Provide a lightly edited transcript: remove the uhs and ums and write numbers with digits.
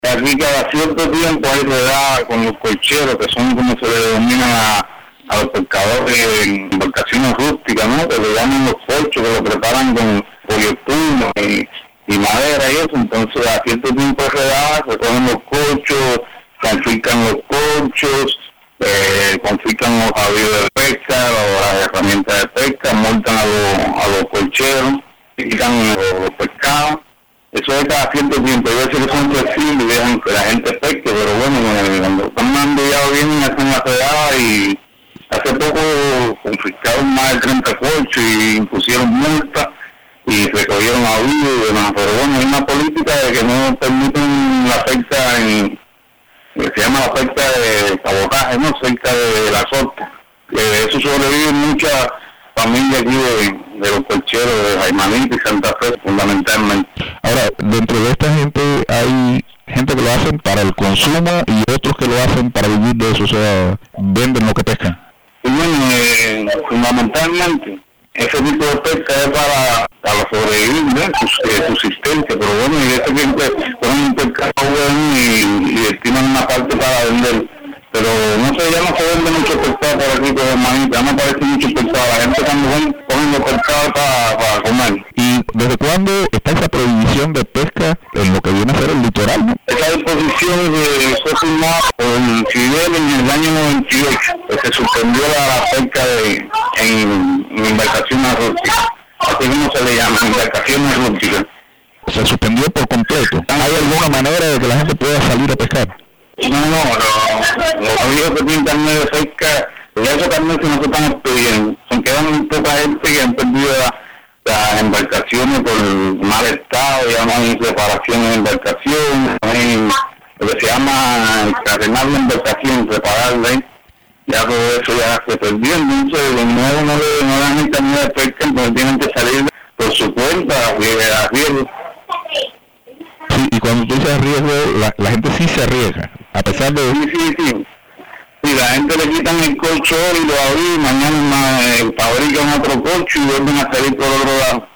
Aquí cada cierto tiempo hay redada con los colcheros, que son como se le denominan a los pescadores en embarcaciones rústicas, ¿no? Que le llaman los colchos, que lo preparan con pollo tuno y madera y eso. Entonces a cierto tiempo hay redada, se cogen los colchos, confiscan los colchos, confiscan los avíos de pesca, las herramientas de pesca, multan a los colcheros, quitan los pescados. Eso es cada cierto tiempo. Yo sé que son flexibles y dejan que la gente pesque, pero bueno, cuando están mandillados vienen, hacen la redada y hace poco confiscaron más de 30 colchos y impusieron multas y recogieron avíos y demás. Pero bueno, hay una política de que no permiten la pesca se llama la pesca de cabotaje, ¿no? Cerca de la sorte. De eso sobreviven muchas familias aquí de los colcheros de Jaimanita y Santa Fe, fundamentalmente. Ahora, dentro de esta gente hay gente que lo hacen para el consumo y otros que lo hacen para vivir de eso, o sea, venden lo que pescan. Y bueno, fundamentalmente, ese tipo de pesca es para sobrevivir, ¿no? Subsistencia, pero bueno, y ese tiempo ponen un pescado bueno y destinan una parte para vender. Pero no sé, ya no se vende mucho pescado por aquí por Hermanita, ya no aparece mucho pescado. La gente cuando ponen los pescados para comer. ¿Y desde cuándo está esa prohibición de pesca en lo que viene a ser el litoral, no? Esa disposición fue firmada por Fidel en el año 98, que se suspendió la pesca en embarcaciones rústicas. Así como se le llama, embarcaciones rústicas. Se suspendió por completo. ¿Hay alguna manera de que la gente pueda salir a pescar? No, los amigos que tienen carnet de pesca, ya esos carnets no se están expidiendo. Son quedan muy poca gente que han perdido las embarcaciones por mal estado, ya no hay reparación en embarcaciones, no hay lo que se llama carenar la embarcación, repararla, ya todo eso ya se perdió. Entonces los nuevos no dan el carnet de pesca, entonces tienen que salir por su cuenta a riesgo. Sí, y cuando tú dices riesgo, la gente sí se arriesga, a pesar de... Sí. Y la gente le quitan el colcho y lo abren, mañana fabrican otro colcho y vuelven a salir por otro lado.